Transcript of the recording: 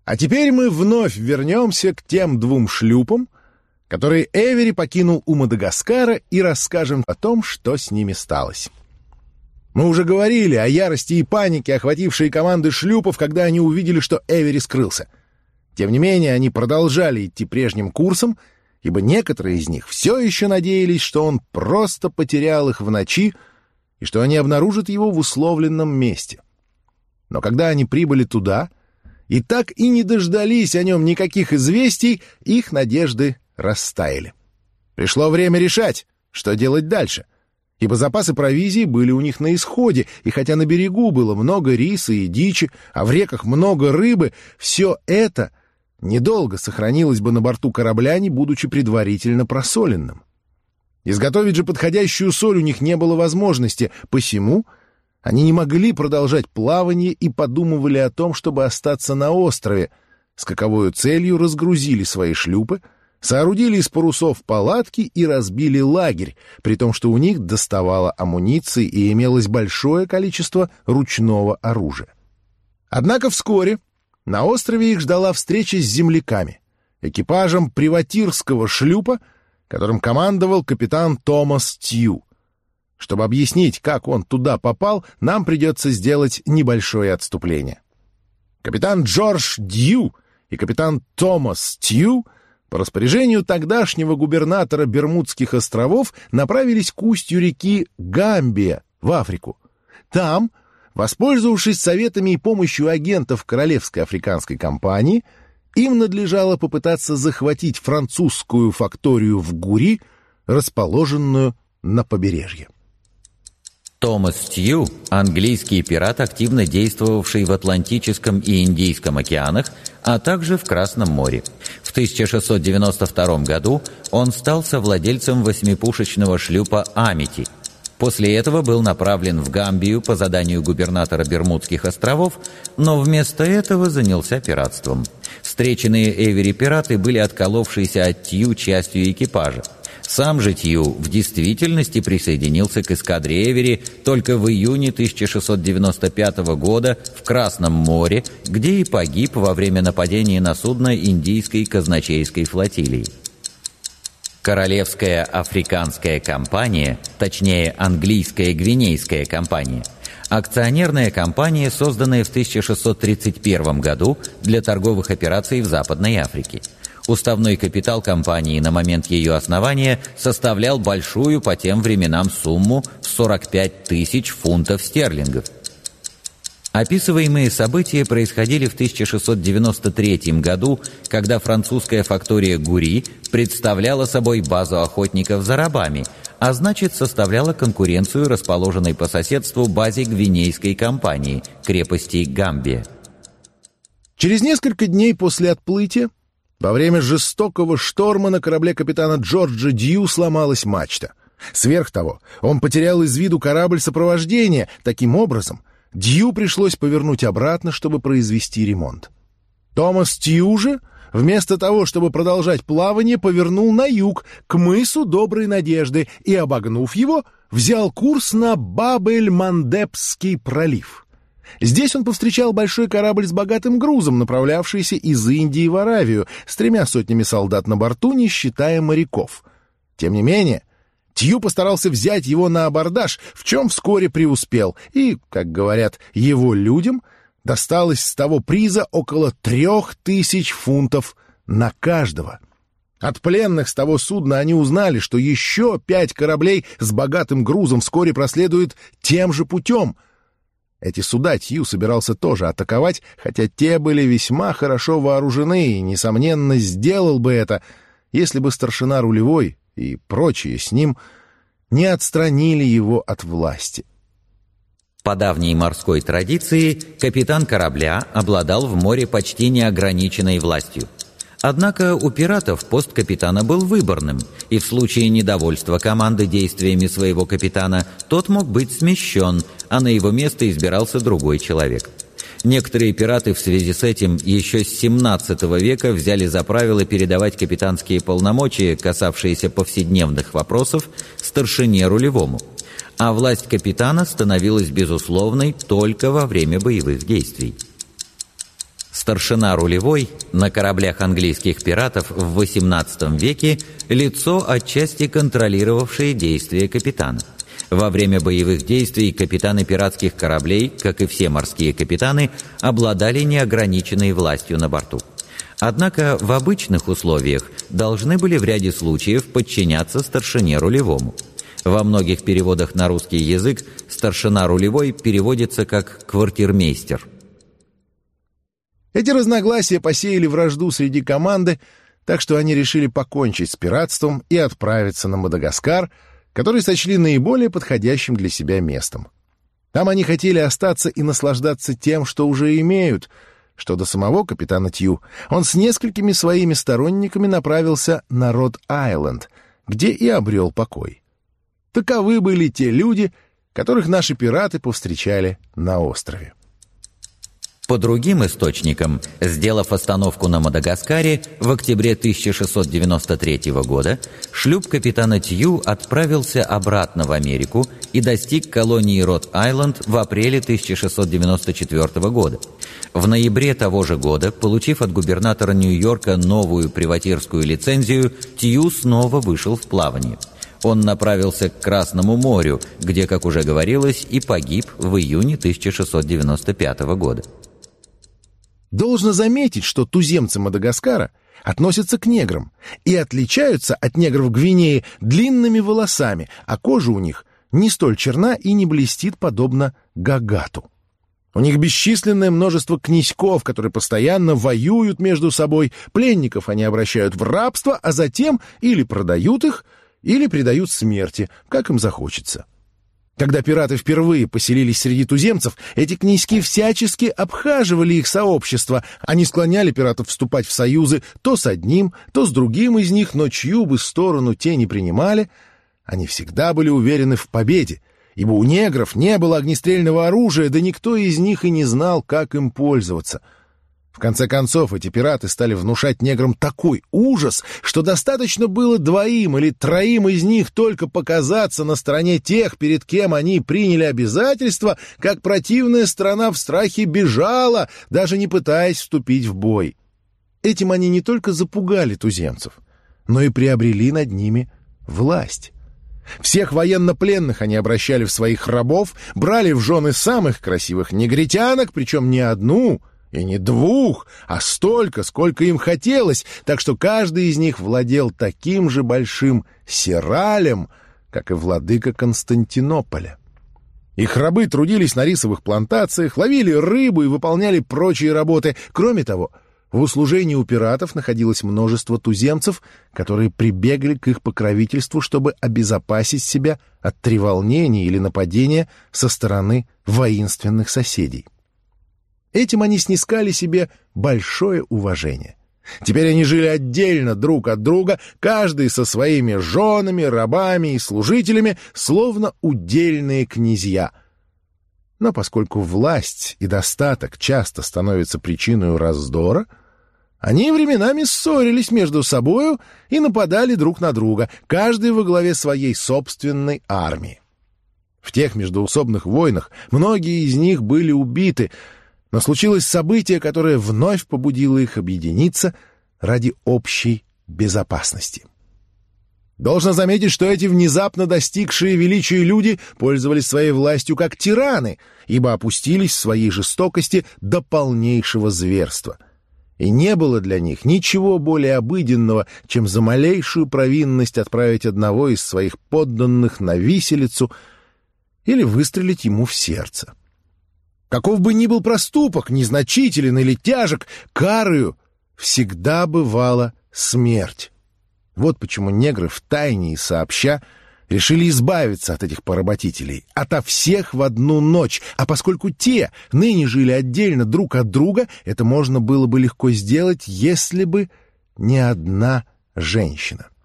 А теперь мы вновь вернемся к тем двум шлюпам, которые Эвери покинул у Мадагаскара, и расскажем о том, что с ними сталось. Мы уже говорили о ярости и панике, охватившей команды шлюпов, когда они увидели, что Эвери скрылся. Тем не менее, они продолжали идти прежним курсом, ибо некоторые из них все еще надеялись, что он просто потерял их в ночи и что они обнаружат его в условленном месте. Но когда они прибыли туда и так и не дождались о нем никаких известий, их надежды растаяли. Пришло время решать, что делать дальше, ибо запасы провизии были у них на исходе, и хотя на берегу было много риса и дичи, а в реках много рыбы, все это недолго сохранилось бы на борту корабля, не будучи предварительно просоленным. Изготовить же подходящую соль у них не было возможности, посему они не могли продолжать плавание и подумывали о том, чтобы остаться на острове, с каковою целью разгрузили свои шлюпы, соорудили из парусов палатки и разбили лагерь, при том, что у них доставало амуниции и имелось большое количество ручного оружия. Однако вскоре на острове их ждала встреча с земляками, экипажем приватирского шлюпа, которым командовал капитан Томас Тью. Чтобы объяснить, как он туда попал, нам придется сделать небольшое отступление. Капитан Джордж Дью и капитан Томас Тью по распоряжению тогдашнего губернатора Бермудских островов направились к устью реки Гамбия в Африку. Там, воспользовавшись советами и помощью агентов Королевской африканской компании, им надлежало попытаться захватить французскую факторию в Гури, расположенную на побережье. Томас Тью, английский пират, активно действовавший в Атлантическом и Индийском океанах, а также в Красном море. В 1692 году он стал совладельцем восьмипушечного шлюпа «Амити». После этого был направлен в Гамбию по заданию губернатора Бермудских островов, но вместо этого занялся пиратством. Встреченные Эвери пираты были отколовшиеся от Тью частью экипажа. Сам же Тью в действительности присоединился к эскадре Эвери только в июне 1695 года в Красном море, где и погиб во время нападения на судно индийской казначейской флотилии. Королевская африканская компания, точнее английская гвинейская компания, акционерная компания, созданная в 1631 году для торговых операций в Западной Африке. Уставной капитал компании на момент ее основания составлял большую по тем временам сумму в 45 тысяч фунтов стерлингов. Описываемые события происходили в 1693 году, когда французская фактория Гури представляла собой базу охотников за рабами, а значит составляла конкуренцию расположенной по соседству базе гвинейской компании, крепости Гамбия. Через несколько дней после отплытия, во время жестокого шторма на корабле капитана Джорджа Дью сломалась мачта. Сверх того, он потерял из виду корабль сопровождения. Таким образом, Дью пришлось повернуть обратно, чтобы произвести ремонт. Томас Тью же, вместо того, чтобы продолжать плавание, повернул на юг, к мысу Доброй Надежды, и, обогнув его, взял курс на Баб-эль-Мандебский пролив. Здесь он повстречал большой корабль с богатым грузом, направлявшийся из Индии в Аравию, с 300 солдат на борту, не считая моряков. Тем не менее, Тью постарался взять его на абордаж, в чем вскоре преуспел, и, как говорят, его людям досталось с того приза около 3000 фунтов на каждого. От пленных с того судна они узнали, что еще 5 кораблей с богатым грузом вскоре проследуют тем же путем. Эти суда Тью собирался тоже атаковать, хотя те были весьма хорошо вооружены, и, несомненно, сделал бы это, если бы старшина рулевой и прочие с ним не отстранили его от власти. По давней морской традиции, капитан корабля обладал в море почти неограниченной властью. Однако у пиратов пост капитана был выборным, и в случае недовольства команды действиями своего капитана тот мог быть смещен, а на его место избирался другой человек. Некоторые пираты в связи с этим еще с 17 века взяли за правило передавать капитанские полномочия, касавшиеся повседневных вопросов, старшине рулевому, а власть капитана становилась безусловной только во время боевых действий. Старшина рулевой на кораблях английских пиратов в XVIII веке – лицо, отчасти контролировавшее действия капитана. Во время боевых действий капитаны пиратских кораблей, как и все морские капитаны, обладали неограниченной властью на борту. Однако в обычных условиях должны были в ряде случаев подчиняться старшине рулевому. Во многих переводах на русский язык старшина рулевой переводится как «квартирмейстер». Эти разногласия посеяли вражду среди команды, так что они решили покончить с пиратством и отправиться на Мадагаскар, который сочли наиболее подходящим для себя местом. Там они хотели остаться и наслаждаться тем, что уже имеют. Что до самого капитана Тью, он с несколькими своими сторонниками направился на Род-Айленд, где и обрел покой. Таковы были те люди, которых наши пираты повстречали на острове. По другим источникам, сделав остановку на Мадагаскаре, в октябре 1693 года шлюп капитана Тью отправился обратно в Америку и достиг колонии Род-Айленд в апреле 1694 года. В ноябре того же года, получив от губернатора Нью-Йорка новую приватирскую лицензию, Тью снова вышел в плавание. Он направился к Красному морю, где, как уже говорилось, и погиб в июне 1695 года. Должно заметить, что туземцы Мадагаскара относятся к неграм и отличаются от негров Гвинеи длинными волосами, а кожа у них не столь черна и не блестит, подобно гагату. У них бесчисленное множество князьков, которые постоянно воюют между собой, пленников они обращают в рабство, а затем или продают их, или предают смерти, как им захочется. Когда пираты впервые поселились среди туземцев, эти князьки всячески обхаживали их сообщество. Они склоняли пиратов вступать в союзы то с одним, то с другим из них, но чью бы сторону те не принимали, они всегда были уверены в победе, ибо у негров не было огнестрельного оружия, да никто из них и не знал, как им пользоваться. В конце концов, эти пираты стали внушать неграм такой ужас, что достаточно было 2 или 3 из них только показаться на стороне тех, перед кем они приняли обязательства, как противная сторона в страхе бежала, даже не пытаясь вступить в бой. Этим они не только запугали туземцев, но и приобрели над ними власть. Всех военнопленных они обращали в своих рабов, брали в жены самых красивых негритянок, причем не одну и не 2, а столько, сколько им хотелось, так что каждый из них владел таким же большим сералем, как и владыка Константинополя. Их рабы трудились на рисовых плантациях, ловили рыбу и выполняли прочие работы. Кроме того, в услужении у пиратов находилось множество туземцев, которые прибегли к их покровительству, чтобы обезопасить себя от треволнений или нападения со стороны воинственных соседей. Этим они снискали себе большое уважение. Теперь они жили отдельно друг от друга, каждый со своими женами, рабами и служителями, словно удельные князья. Но поскольку власть и достаток часто становятся причиной раздора, они временами ссорились между собою и нападали друг на друга, каждый во главе своей собственной армии. В тех междоусобных войнах многие из них были убиты, но случилось событие, которое вновь побудило их объединиться ради общей безопасности. Должно заметить, что эти внезапно достигшие величия люди пользовались своей властью как тираны, ибо опустились в своей жестокости до полнейшего зверства. И не было для них ничего более обыденного, чем за малейшую провинность отправить одного из своих подданных на виселицу или выстрелить ему в сердце. Каков бы ни был проступок, незначителен или тяжек, карою всегда бывала смерть. Вот почему негры втайне и сообща решили избавиться от этих поработителей, ото всех в одну ночь, а поскольку те ныне жили отдельно друг от друга, это можно было бы легко сделать, если бы не одна женщина.